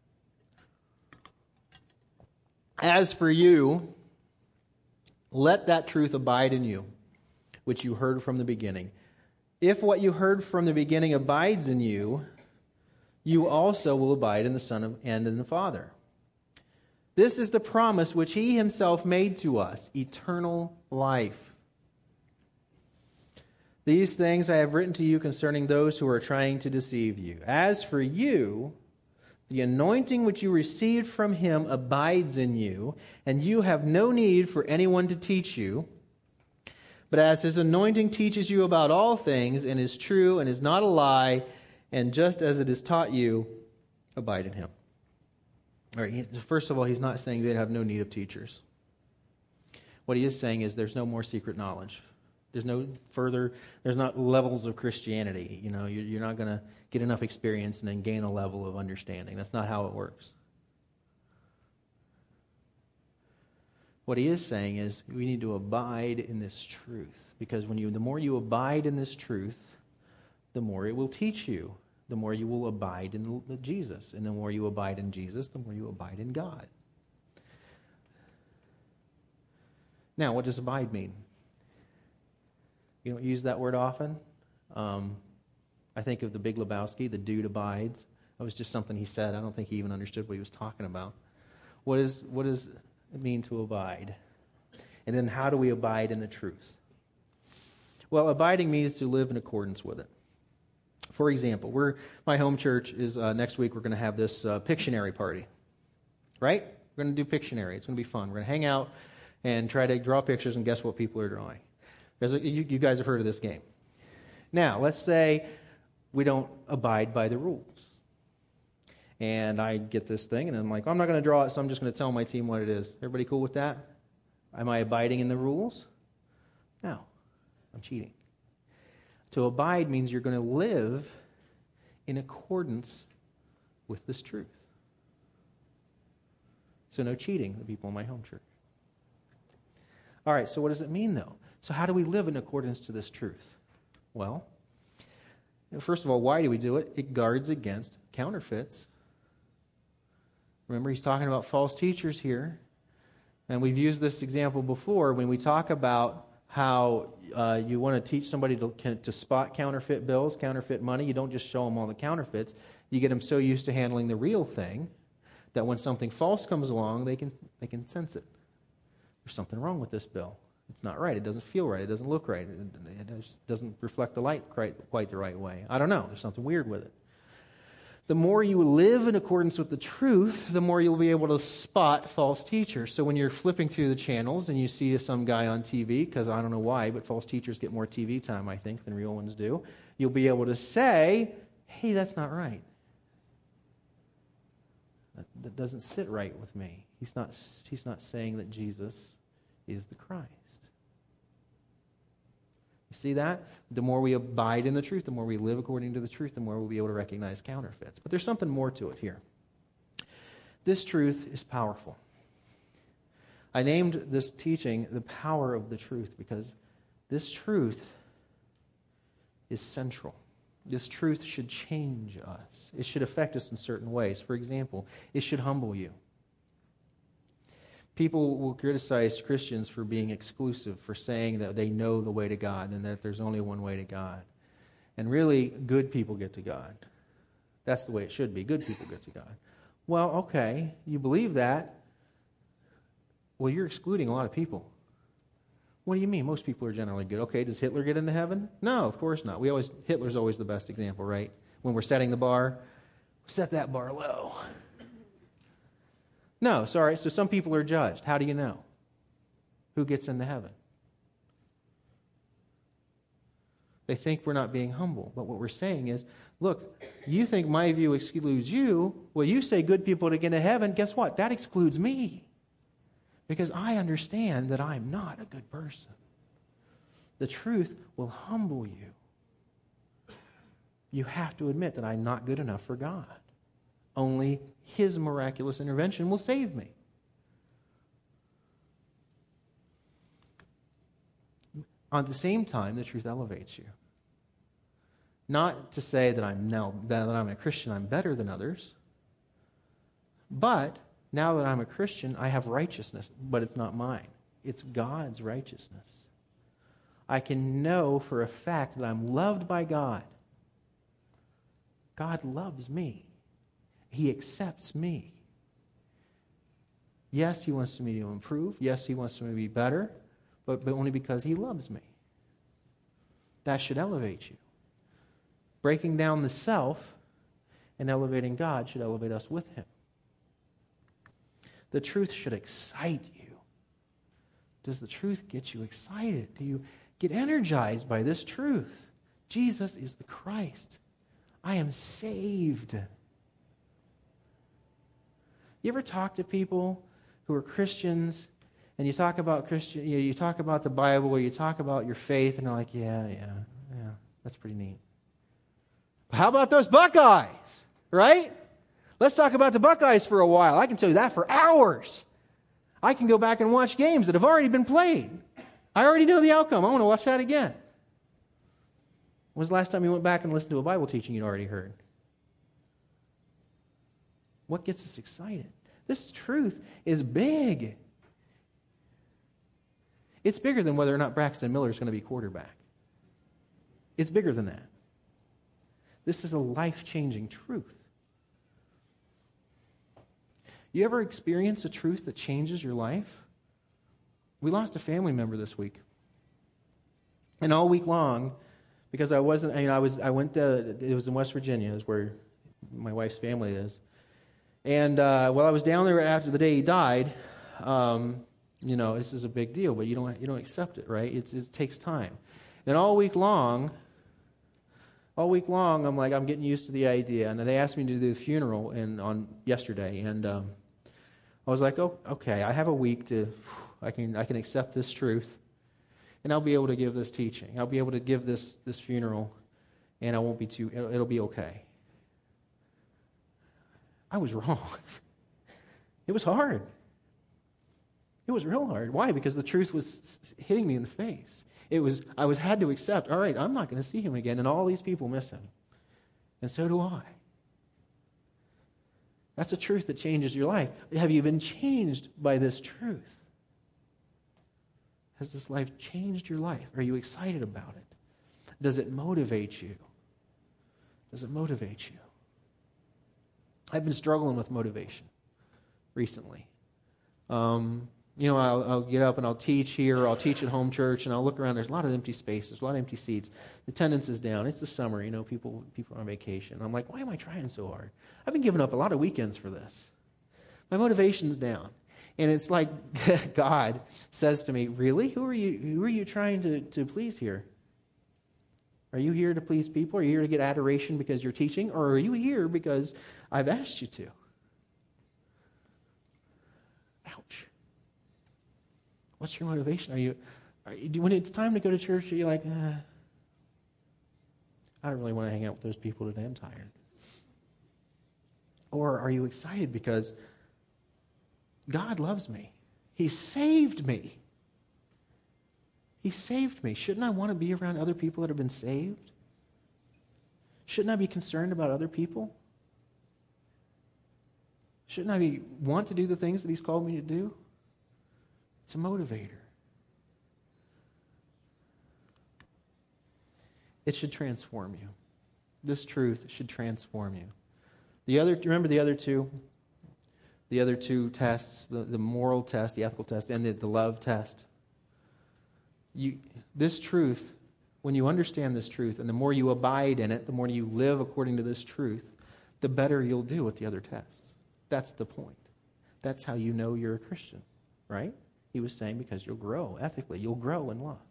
As for you, let that truth abide in you, which you heard from the beginning. If what you heard from the beginning abides in you, you also will abide in the Son of, and in the Father. This is the promise which he himself made to us, eternal life. These things I have written to you concerning those who are trying to deceive you. As for you, the anointing which you received from him abides in you, and you have no need for anyone to teach you. But as his anointing teaches you about all things, and is true, and is not a lie, and just as it is taught you, abide in him. All right, first of all, he's not saying they have no need of teachers. What he is saying is there's no more secret knowledge. There's no further, there's not levels of Christianity. You know, you're not going to get enough experience and then gain a level of understanding. That's not how it works. What he is saying is we need to abide in this truth. Because when you, the more you abide in this truth, the more it will teach you. The more you will abide in Jesus. And the more you abide in Jesus, the more you abide in God. Now, what does abide mean? You don't use that word often. Um, I think of the Big Lebowski, the dude abides. That was just something he said. I don't think he even understood what he was talking about. What is what does it mean to abide? And then how do we abide in the truth? Well, abiding means to live in accordance with it. For example, we're my home church is uh, next week we're going to have this uh, Pictionary party. Right? We're going to do Pictionary. It's going to be fun. We're going to hang out and try to draw pictures and guess what people are drawing. There's a, you, you guys have heard of this game. Now, let's say we don't abide by the rules. And I get this thing, and I'm like, well, I'm not going to draw it, so I'm just going to tell my team what it is. Everybody cool with that? Am I abiding in the rules? No. I'm cheating. To abide means you're going to live in accordance with this truth. So no cheating, the people in my home church. All right, so what does it mean, though? So how do we live in accordance to this truth? Well, first of all, why do we do it? It guards against counterfeits. Remember, he's talking about false teachers here. And we've used this example before when we talk about how uh, you want to teach somebody to, to spot counterfeit bills, counterfeit money. You don't just show them all the counterfeits. You get them so used to handling the real thing that when something false comes along, they can they can sense it. There's something wrong with this bill. It's not right. It doesn't feel right. It doesn't look right. It, it just doesn't reflect the light quite, quite the right way. I don't know. There's something weird with it. The more you live in accordance with the truth, the more you'll be able to spot false teachers. So when you're flipping through the channels and you see some guy on T V, because I don't know why, but false teachers get more T V time, I think, than real ones do, you'll be able to say, hey, that's not right. That, that doesn't sit right with me. He's not, he's not saying that Jesus is the Christ. You see that? The more we abide in the truth, the more we live according to the truth, the more we'll be able to recognize counterfeits. But there's something more to it here. This truth is powerful. I named this teaching the power of the truth because this truth is central. This truth should change us. It should affect us in certain ways. For example, it should humble you. People will criticize Christians for being exclusive, for saying that they know the way to God and that there's only one way to God. And really, good people get to God. That's the way it should be. Good people get to God. Well, okay, you believe that. Well, you're excluding a lot of people. What do you mean? Most people are generally good. Okay, does Hitler get into heaven? No, of course not. We always Hitler's always the best example, right? When we're setting the bar, set that bar low. No, sorry. So some people are judged. How do you know? Who gets into heaven? They think we're not being humble. But what we're saying is, look, you think my view excludes you. Well, you say good people to get into heaven. Guess what? That excludes me. Because I understand that I'm not a good person. The truth will humble you. You have to admit that I'm not good enough for God. Only His miraculous intervention will save me. At the same time, the truth elevates you. Not to say that I'm now that I'm a Christian, I'm better than others. But now that I'm a Christian, I have righteousness, but it's not mine. It's God's righteousness. I can know for a fact that I'm loved by God. God loves me. He accepts me. Yes, He wants me to improve. Yes, He wants me to be better, but, but only because He loves me. That should elevate you. Breaking down the self and elevating God should elevate us with Him. The truth should excite you. Does the truth get you excited? Do you get energized by this truth? Jesus is the Christ. I am saved. You ever talk to people who are Christians, and you talk about Christian, you, know, you talk about the Bible, or you talk about your faith, and they're like, yeah, yeah, yeah, that's pretty neat. But how about those Buckeyes, right? Let's talk about the Buckeyes for a while. I can tell you that for hours. I can go back and watch games that have already been played. I already know the outcome. I want to watch that again. When was the last time you went back and listened to a Bible teaching you'd already heard? What gets us excited? This truth is big. It's bigger than whether or not Braxton Miller is going to be quarterback. It's bigger than that. This is a life-changing truth. You ever experience a truth that changes your life? We lost a family member this week. And all week long, because I wasn't, you know, I was, I went to, it was in West Virginia, is where my wife's family is. And uh, while I was down there after the day he died, um, you know, this is a big deal, but you don't, you don't accept it, right? It's, it takes time. And all week long, all week long, I'm like, I'm getting used to the idea. And they asked me to do the funeral in, on yesterday, and um, I was like, oh, okay, I have a week to, I can, I can accept this truth. And I'll be able to give this teaching. I'll be able to give this, this funeral, and I won't be too, it'll, it'll be okay. I was wrong. It was hard. It was real hard. Why? Because the truth was hitting me in the face. It was, I was had to accept, all right, I'm not going to see him again, and all these people miss him. And so do I. That's a truth that changes your life. Have you been changed by this truth? Has this life changed your life? Are you excited about it? Does it motivate you? Does it motivate you? I've been struggling with motivation recently. Um, you know, I'll, I'll get up and I'll teach here, or I'll teach at home church, and I'll look around. There's a lot of empty spaces, a lot of empty seats. The attendance is down. It's the summer, you know, people people are on vacation. I'm like, why am I trying so hard? I've been giving up a lot of weekends for this. My motivation's down. And it's like God says to me, really? Who are you who are you trying to, to please here? Are you here to please people? Are you here to get adoration because you're teaching? Or are you here because I've asked you to? Ouch. What's your motivation? Are you, are you when it's time to go to church, are you like, eh, I don't really want to hang out with those people today, I'm tired? Or are you excited because God loves me? He saved me. He saved me. Shouldn't I want to be around other people that have been saved? Shouldn't I be concerned about other people? Shouldn't I be, want to do the things that He's called me to do? It's a motivator. It should transform you. This truth should transform you. The other, remember the other two? The other two tests, the, the moral test, the ethical test, and the, the love test. You, this truth, when you understand this truth, and the more you abide in it, the more you live according to this truth, the better you'll do with the other tests. That's the point. That's how you know you're a Christian, right? He was saying because you'll grow ethically. You'll grow in love.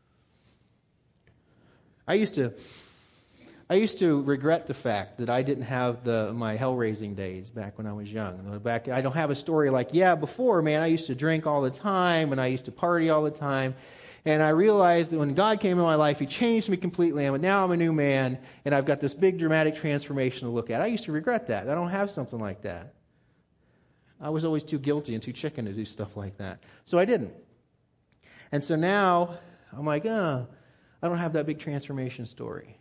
I used to... I used to regret the fact that I didn't have the my hell-raising days back when I was young. Back, I don't have a story like, yeah, before, man, I used to drink all the time, and I used to party all the time. And I realized that when God came in my life, He changed me completely. And now I'm a new man, and I've got this big dramatic transformation to look at. I used to regret that. I don't have something like that. I was always too guilty and too chicken to do stuff like that. So I didn't. And so now, I'm like, oh, I don't have that big transformation story.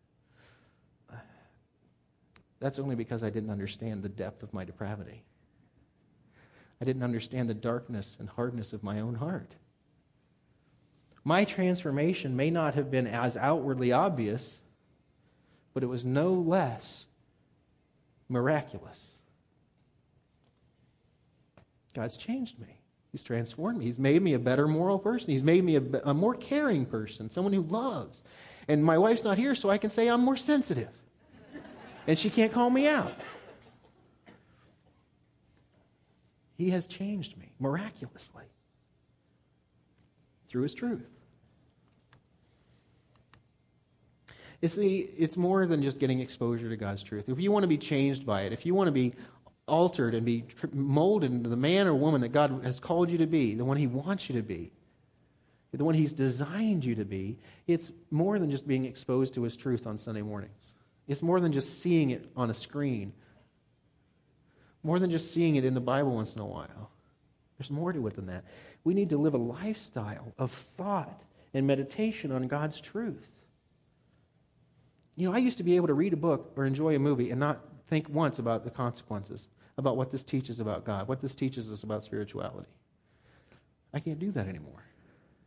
That's only because I didn't understand the depth of my depravity. I didn't understand the darkness and hardness of my own heart. My transformation may not have been as outwardly obvious, but it was no less miraculous. God's changed me. He's transformed me. He's made me a better moral person. He's made me a, a more caring person, someone who loves. And my wife's not here, so I can say I'm more sensitive. And she can't call me out. He has changed me miraculously through His truth. You see, it's more than just getting exposure to God's truth. If you want to be changed by it, if you want to be altered and be molded into the man or woman that God has called you to be, the one He wants you to be, the one He's designed you to be, it's more than just being exposed to His truth on Sunday mornings. It's more than just seeing it on a screen. More than just seeing it in the Bible once in a while. There's more to it than that. We need to live a lifestyle of thought and meditation on God's truth. You know, I used to be able to read a book or enjoy a movie and not think once about the consequences, about what this teaches about God, what this teaches us about spirituality. I can't do that anymore.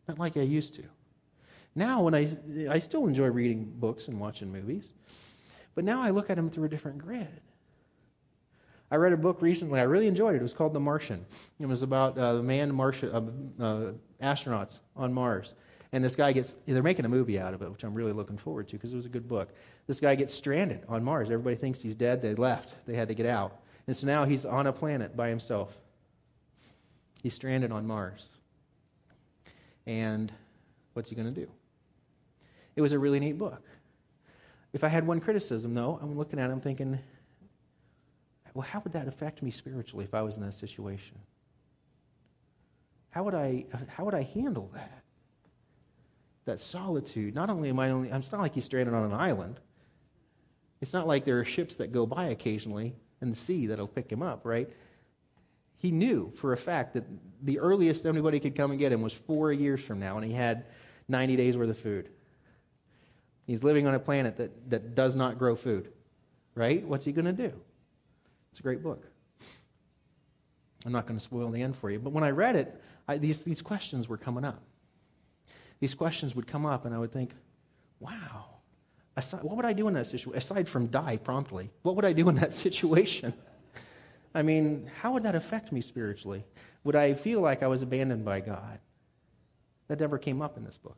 not like I used to. Now, when I, I still enjoy reading books and watching movies, but now I look at them through a different grid. I read a book recently. I really enjoyed it. It was called The Martian. It was about uh, the manned Martian, uh, uh, astronauts on Mars. And this guy gets, they're making a movie out of it, which I'm really looking forward to because it was a good book. This guy gets stranded on Mars. Everybody thinks he's dead. They left. They had to get out. And so now he's on a planet by himself. He's stranded on Mars. And what's he going to do? It was a really neat book. If I had one criticism, though, I'm looking at it, I'm thinking, well, how would that affect me spiritually if I was in that situation? How would I, how would I handle that? That solitude. Not only am I only, it's not like he's stranded on an island. It's not like there are ships that go by occasionally in the sea that'll pick him up, right? He knew for a fact that the earliest anybody could come and get him was four years from now, and he had ninety days worth of food. He's living on a planet that, that does not grow food, right? What's he going to do? It's a great book. I'm not going to spoil the end for you, but when I read it, I, these, these questions were coming up. These questions would come up, and I would think, wow, aside, what would I do in that situation? Aside from die promptly, what would I do in that situation? I mean, how would that affect me spiritually? Would I feel like I was abandoned by God? That never came up in this book.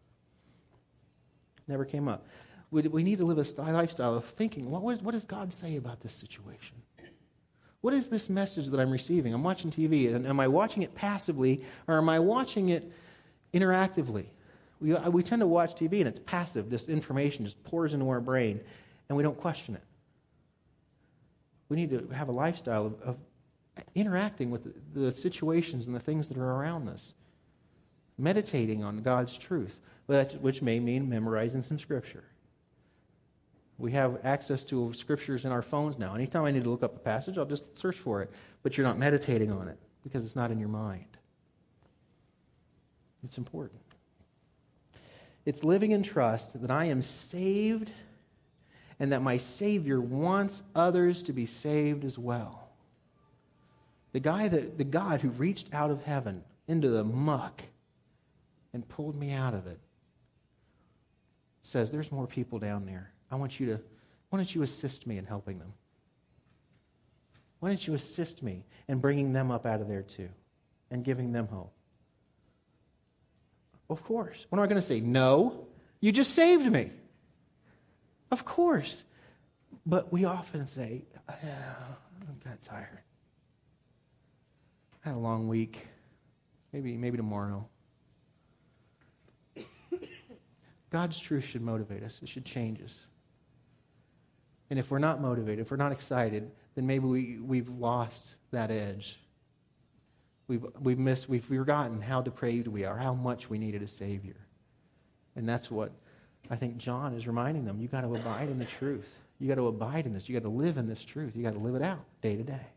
Never came up. We, we need to live a lifestyle of thinking, what, what does God say about this situation? What is this message that I'm receiving? I'm watching T V, and am I watching it passively, or am I watching it interactively? We, we tend to watch T V, and it's passive. This information just pours into our brain, and we don't question it. We need to have a lifestyle of, of interacting with the, the situations and the things that are around us. Meditating on God's truth, which may mean memorizing some Scripture. We have access to Scriptures in our phones now. Anytime I need to look up a passage, I'll just search for it. But you're not meditating on it because it's not in your mind. It's important. It's living in trust that I am saved and that my Savior wants others to be saved as well. The guy that, the God who reached out of heaven into the muck and pulled me out of it says, there's more people down there. I want you to, why don't you assist me in helping them? Why don't you assist me in bringing them up out of there too and giving them hope? Of course. What am I going to say? No, you just saved me. Of course. But we often say, oh, I'm kind of tired. I had a long week. Maybe, maybe tomorrow. God's truth should motivate us. It should change us. And if we're not motivated, if we're not excited, then maybe we, we've lost that edge. We've, we've missed, we've forgotten how depraved we are, how much we needed a Savior. And that's what I think John is reminding them. You've got to abide in the truth. You've got to abide in this. You've got to live in this truth. You've got to live it out day to day.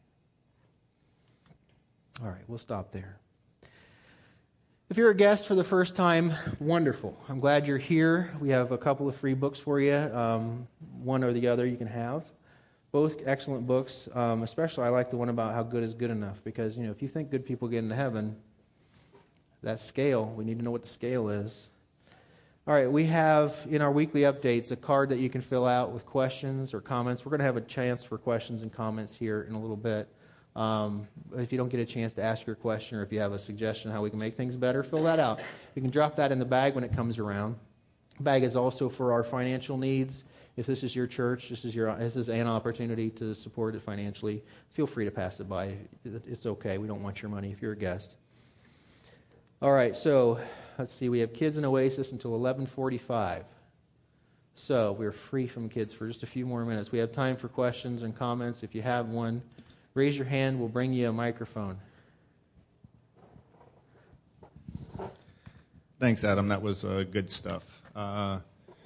All right, we'll stop there. If you're a guest for the first time, wonderful. I'm glad you're here. We have a couple of free books for you. Um, one or the other you can have. Both excellent books. Um, especially I like the one about how good is good enough. Because, you know, if you think good people get into heaven, that scale, we need to know what the scale is. All right, we have in our weekly updates a card that you can fill out with questions or comments. We're going to have a chance for questions and comments here in a little bit. Um, if you don't get a chance to ask your question or if you have a suggestion how we can make things better, fill that out. You can drop that in the bag when it comes around. The bag is also for our financial needs. If this is your church, this is your this is an opportunity to support it financially. Feel free to pass it by. It's okay. We don't want your money if you're a guest. All right, so let's see. We have kids in Oasis until eleven forty-five. So we're free from kids for just a few more minutes. We have time for questions and comments. If you have one, raise your hand. We'll bring you a microphone. Thanks, Adam. That was uh, good stuff. Uh,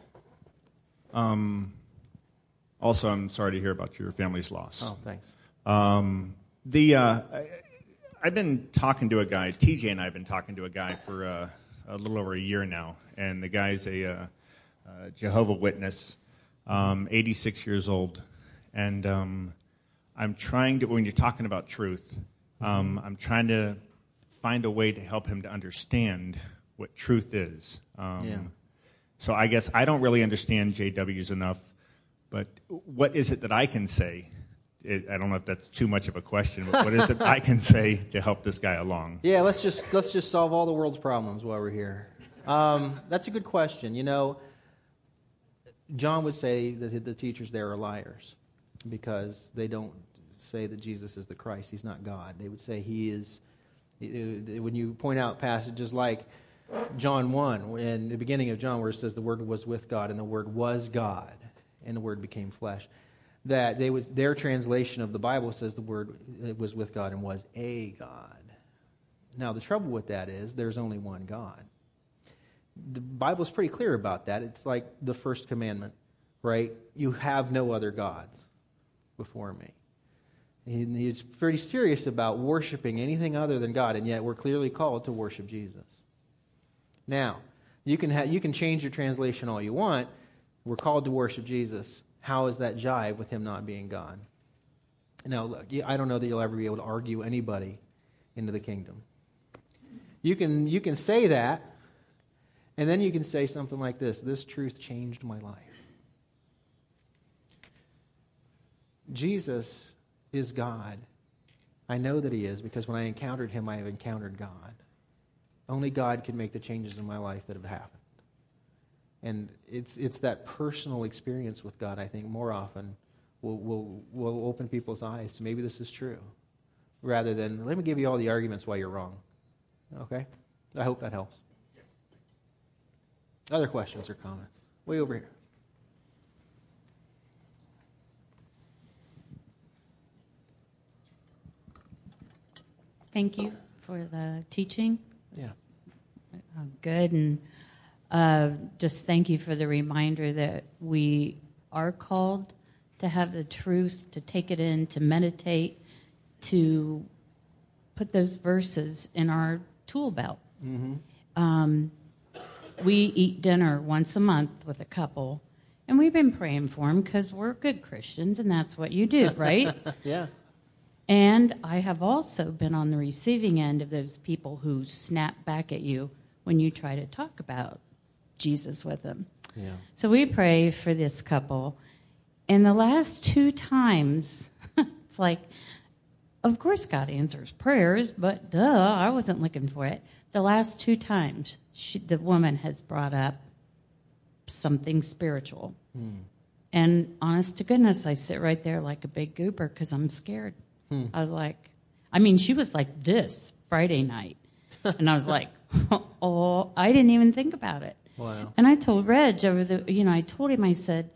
um, also, I'm sorry to hear about your family's loss. Oh, thanks. Um, the uh, I, I've been talking to a guy. T J and I have been talking to a guy for uh, a little over a year now, and the guy's a uh, uh, Jehovah Witness, um, eighty-six years old, and um, I'm trying to. When you're talking about truth, um, I'm trying to find a way to help him to understand what truth is. Um, Yeah. So I guess I don't really understand J Ws enough, but what is it that I can say? It, I don't know if that's too much of a question, but what is it I can say to help this guy along? Yeah, let's just let's just solve all the world's problems while we're here. Um, that's a good question. You know, John would say that the teachers there are liars because they don't say that Jesus is the Christ. He's not God. They would say he is. When you point out passages like John one, in the beginning of John, where it says the Word was with God and the Word was God and the Word became flesh, that they was their translation of the Bible says the Word was with God and was a God. Now, the trouble with that is there's only one God. The Bible's pretty clear about that. It's like the first commandment, right? You have no other gods before me. And he's pretty serious about worshiping anything other than God, and yet we're clearly called to worship Jesus. Now, you can ha- you can change your translation all you want. We're called to worship Jesus. How does that jive with him not being God? Now, look, I don't know that you'll ever be able to argue anybody into the kingdom. You can you can say that, and then you can say something like this: this truth changed my life. Jesus is God. I know that he is because when I encountered him, I have encountered God. Only God can make the changes in my life that have happened. And it's it's that personal experience with God, I think, more often will will will open people's eyes to maybe this is true, rather than let me give you all the arguments why you're wrong. Okay? I hope that helps. Other questions or comments? Way over here. Thank you for the teaching. Yeah. Uh, good. And uh, just thank you for the reminder that we are called to have the truth, to take it in, to meditate, to put those verses in our tool belt. Mm-hmm. Um, we eat dinner once a month with a couple, and we've been praying for them because we're good Christians, and that's what you do, right? Yeah. And I have also been on the receiving end of those people who snap back at you when you try to talk about Jesus with them. Yeah. So we pray for this couple. And the last two times, it's like, of course God answers prayers, but duh, I wasn't looking for it. The last two times, she, the woman has brought up something spiritual. Hmm. And honest to goodness, I sit right there like a big goober because I'm scared. Hmm. I was like, I mean, she was like this Friday night. And I was like, oh, I didn't even think about it. Wow. And I told Reg over the, you know, I told him, I said,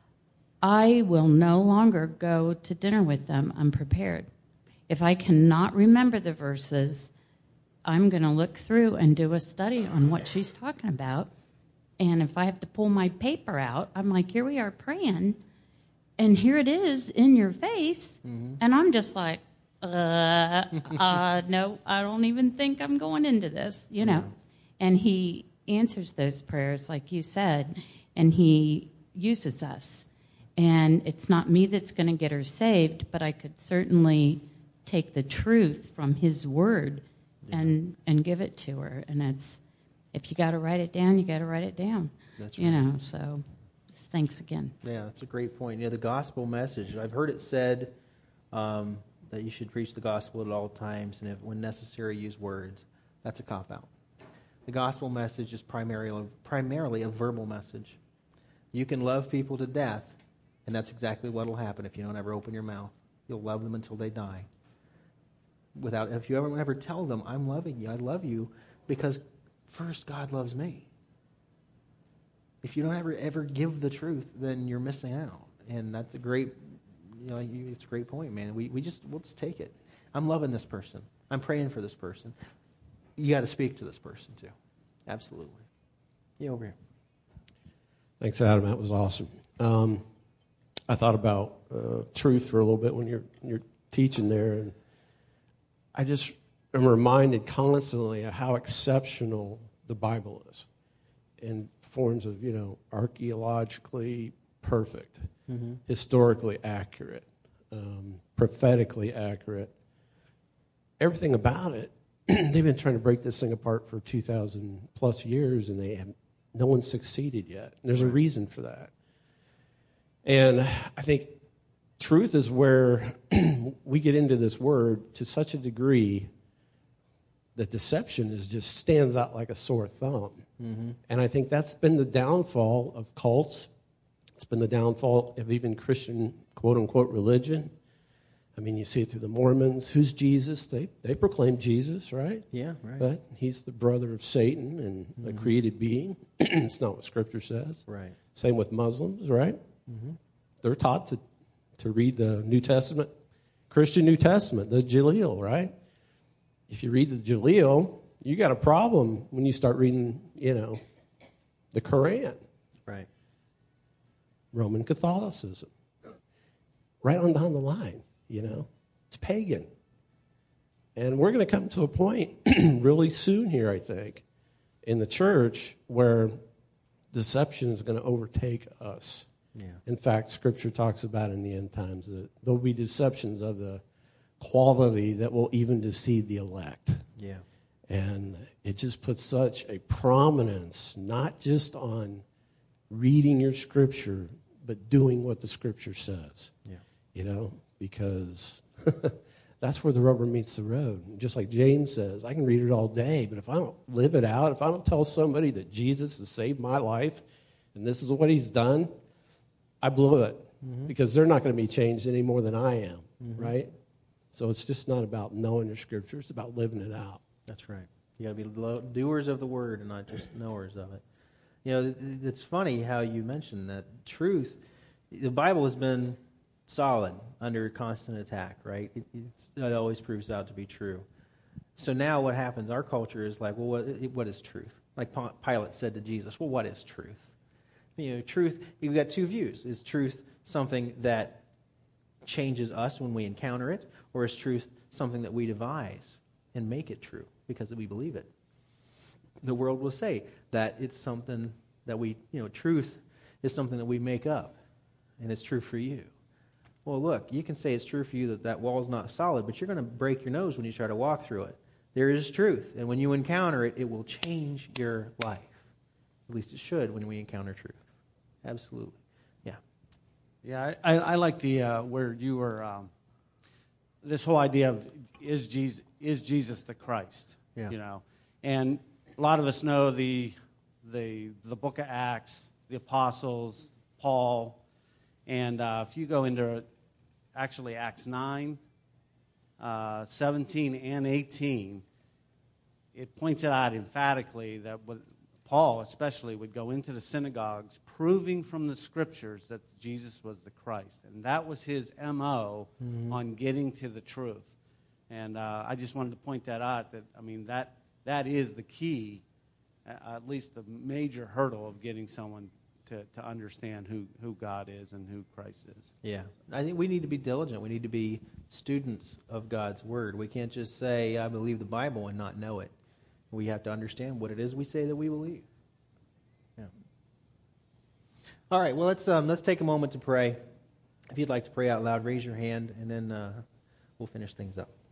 I will no longer go to dinner with them unprepared. If I cannot remember the verses, I'm going to look through and do a study on what she's talking about. And if I have to pull my paper out, I'm like, here we are praying. And here it is in your face. Mm-hmm. And I'm just like, uh, uh, no, I don't even think I'm going into this, you know. Yeah. And he answers those prayers, like you said, and he uses us. And it's not me that's going to get her saved, but I could certainly take the truth from his word yeah. and, and give it to her. And it's, if you got to write it down, you got to write it down. That's right. You know, so... Thanks again. Yeah, that's a great point. You know, the gospel message, I've heard it said um, that you should preach the gospel at all times, and if, when necessary, use words. That's a cop-out. The gospel message is primarily, primarily a verbal message. You can love people to death, and that's exactly what will happen if you don't ever open your mouth. You'll love them until they die. Without, if you ever, ever tell them, I'm loving you, I love you, because first God loves me. If you don't ever ever give the truth, then you're missing out, and that's a great, you know, it's a great point, man. We we just we'll just take it. I'm loving this person. I'm praying for this person. You got to speak to this person too. Absolutely. Yeah, over here. Thanks, Adam. That was awesome. Um, I thought about uh, truth for a little bit when you're you're teaching there, and I just am reminded constantly of how exceptional the Bible is. In forms of, you know, archaeologically perfect, mm-hmm. historically accurate, um, prophetically accurate. Everything about it they've been trying to break this thing apart for two thousand plus years, and they have no one's succeeded yet. There's a reason for that. And I think truth is where we get into this word to such a degree that deception is just stands out like a sore thumb. Mm-hmm. And I think that's been the downfall of cults. It's been the downfall of even Christian quote-unquote religion. I mean, you see it through the Mormons. Who's Jesus? They they proclaim Jesus, right? Yeah, right. But he's the brother of Satan and mm-hmm. a created being. It's not what Scripture says. Right. Same with Muslims, right? Mm-hmm. They're taught to, to read the New Testament, Christian New Testament, the Jaleel, right? If you read the Jaleel, you got a problem when you start reading, you know, the Quran. Right. Roman Catholicism. Right on down the line. You know, it's pagan. And we're going to come to a point really soon here, I think, in the church where deception is going to overtake us. Yeah. In fact, Scripture talks about in the end times that there'll be deceptions of the quality that will even deceive the elect. Yeah. And it just puts such a prominence, not just on reading your Scripture, but doing what the Scripture says. Yeah. You know? Because that's where the rubber meets the road. Just like James says, I can read it all day, but if I don't live it out, if I don't tell somebody that Jesus has saved my life and this is what he's done, I blew it. Mm-hmm. Because they're not going to be changed any more than I am, mm-hmm. right? So it's just not about knowing your Scripture. It's about living it out. That's right. You got to be doers of the word and not just knowers of it. You know, it's funny how you mentioned that truth. The Bible has been solid under constant attack, right? It, it always proves out to be true. So now what happens? Our culture is like, well, what, what is truth? Like Pilate said to Jesus, well, what is truth? You know, truth, you've got two views. Is truth something that changes us when we encounter it, or is truth something that we devise and make it true because we believe it? The world will say that it's something that we, you know, truth is something that we make up, and it's true for you. Well, look, you can say it's true for you that that wall is not solid, but you're going to break your nose when you try to walk through it. There is truth, and when you encounter it, it will change your life. At least it should when we encounter truth. Absolutely. Yeah. Yeah, I, I like the uh, where you were, um, this whole idea of is Jesus, is Jesus the Christ? Yeah. You know, and a lot of us know the the the book of Acts, the apostles, Paul, and uh, if you go into actually Acts nine, uh, seventeen, and eighteen, it points it out emphatically that Paul especially would go into the synagogues proving from the Scriptures that Jesus was the Christ. And that was his M O mm-hmm. on getting to the truth. And uh, I just wanted to point that out, that, I mean, that that is the key, uh, at least the major hurdle of getting someone To, to understand who, who God is and who Christ is. Yeah. I think we need to be diligent. We need to be students of God's Word. We can't just say, I believe the Bible and not know it. We have to understand what it is we say that we believe. Yeah. All right, well, let's um, let's take a moment to pray. If you'd like to pray out loud, raise your hand, and then uh, we'll finish things up.